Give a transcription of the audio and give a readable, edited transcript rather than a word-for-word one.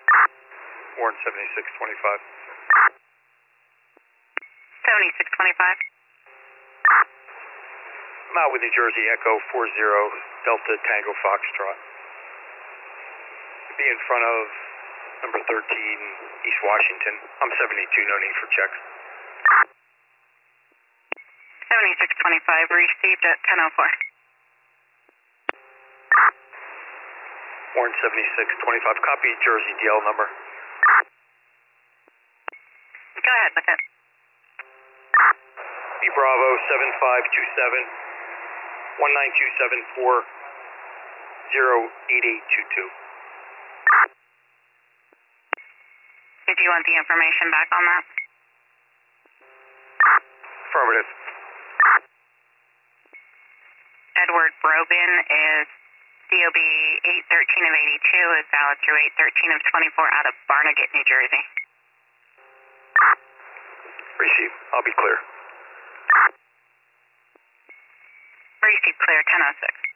Warren 7625. 7625. I'm out with New Jersey Echo 40 Delta Tango Foxtrot. Be in front of number 13 East Washington. I'm 72, no need for checks. 7625 received at 10:04. Warren 7625, copy Jersey DL number. Go ahead with it. B Bravo 7527 19274 08822. Did you want the information back on that? Affirmative. Edward Brogan is COB 813 of 82 is valid through 813 of 24 out of Barnegat, New Jersey. Receive. I'll be clear. Receive clear 10:06.